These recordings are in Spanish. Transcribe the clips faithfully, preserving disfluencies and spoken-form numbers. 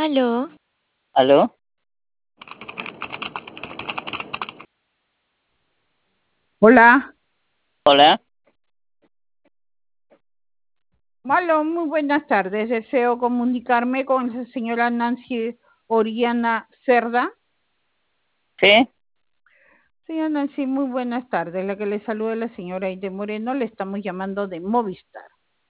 Aló. ¿Aló? Hola. Hola. Aló, muy buenas tardes. Deseo comunicarme con la señora Nancy Oriana Cerda. ¿Sí? Señora Nancy, muy buenas tardes. La que le saluda es la señora Aide Moreno. Le estamos llamando de Movistar.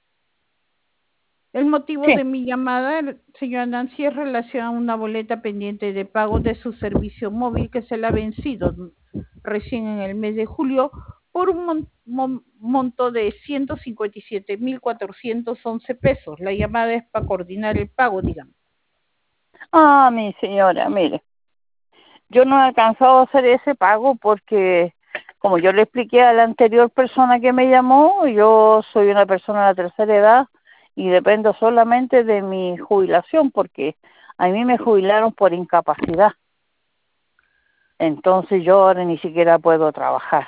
El motivo Sí. de mi llamada, señora Nancy, es relación a una boleta pendiente de pago de su servicio móvil que se le ha vencido recién en el mes de julio por un mon mon monto de ciento cincuenta y siete mil cuatrocientos once pesos. La llamada es para coordinar el pago, digamos. Ah, mi señora, mire, yo no he alcanzado a hacer ese pago porque, como yo le expliqué a la anterior persona que me llamó, yo soy una persona de la tercera edad y dependo solamente de mi jubilación porque a mí me jubilaron por incapacidad. Entonces yo ahora ni siquiera puedo trabajar.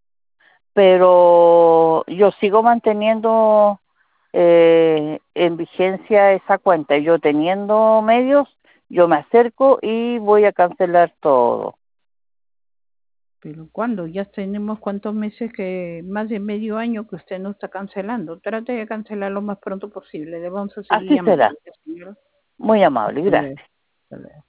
Pero yo sigo manteniendo eh, en vigencia esa cuenta. Yo teniendo medios, yo me acerco y voy a cancelar todo. Pero ¿cuándo? Ya tenemos cuántos meses, que más de medio año que usted no está cancelando. Trate de cancelar lo más pronto posible. Le vamos a seguir Así llamando, será. señora. Muy amable, Hasta luego. gracias. Hasta luego.